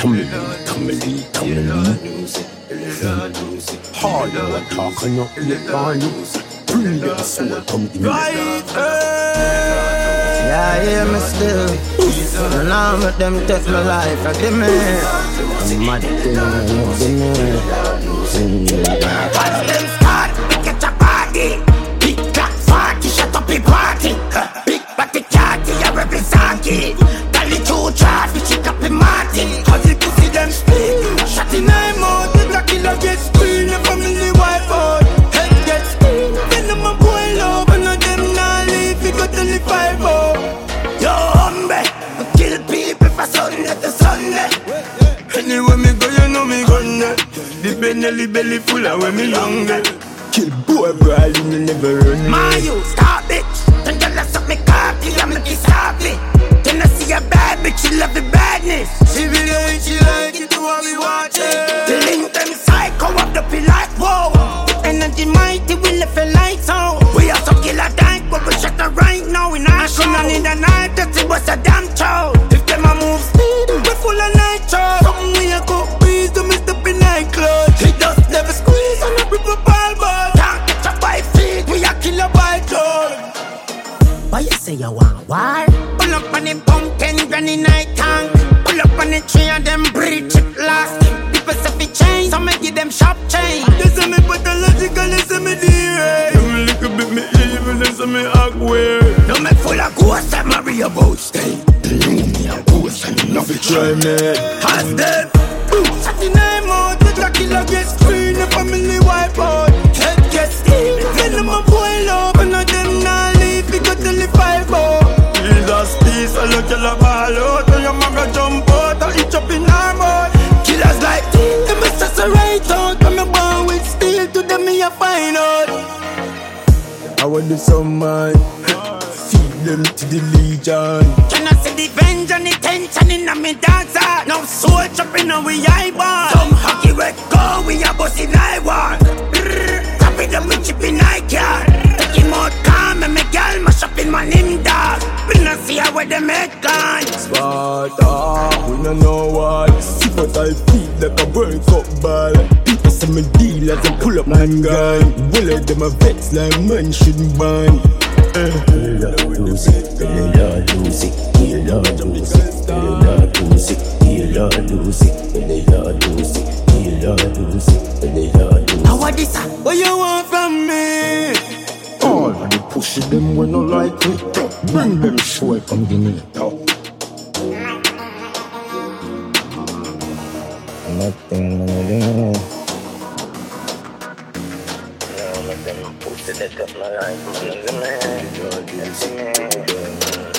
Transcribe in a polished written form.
Tamil. Hard you talk and you eat on you. Bring them soul, come give me Yeah, yeah, me still. And now let them take my life, I give me. I'm mad thing, Once them start, get a party. Big clock party, shut up the party. Big batty party, I represent it. Tell the two charge, we check up the Martin. Cause you see them speak. Shut in my mouth, the black killer get screen. The family wipe out, head get screen. Then I'm a boy love, and of them not leave. We got only 5 more. Yo, hombre, I kill people for Sunday to Sunday. Anywhere me go, you know me gonna. The belly full of when me younger. kill boy, bro, you never run. My you, stop bitch. Then you let suck me cocky, I make you stop it. Then I see a bad bitch, she love the badness. She really ain't, she like it, do what we watch it. The link them psycho up the pill like whoa. Energy mighty, we left a lights on. We also kill a tank, but we shut her right now. In action and in the night, that it was a damn show. If them a move speed, we full of nitro. Something we a go breeze, do me step in nightclub. He just never squeeze on a rip a ball. Can't catch a 5 feet, we a kill a bike club. Why you say you want war? Pull up on the pumpkin, granny night tank. Pull up on the tree and them breed chip last. People say fi change, so me give them sharp change. They say me pathological, they say me D-Ray. Them little bit me evil, they say me awkward. No me full of ghosts, I marry a ghost. Believe me, a ghost, and you love it. Try me. Has them shut the name out, the black killer get screen. The family wipe out, head get steam. Then I'm a boy love, and of them not leave. We got only 5 more. Jesus peace, I look till I ball out. And your mama jump out, I eat up in her mouth. Killers like this, them is just a right out. When me born with steel, to them me a find out. I want the some man, feed them to the legion. Can I see the venge and the tension in a me dancer? Now soul chopping on we eyeball. Some hockey red go, we a boss in I-war. Copy them with chip in I-car. Take him out calm and me girl mash up in my name dog. We not see how where them head gone. Sparta, we don't know what. See what I feel like a World Cup ball. People say me deal as I pull up my gun. Will of them a vex like man shouldn't ban. Lose it, lose it, lose it, lose it. How what this? What you want from me? All of the push them when no like it. Bring them show come give me talk. nothing. Let them push it up my life, man.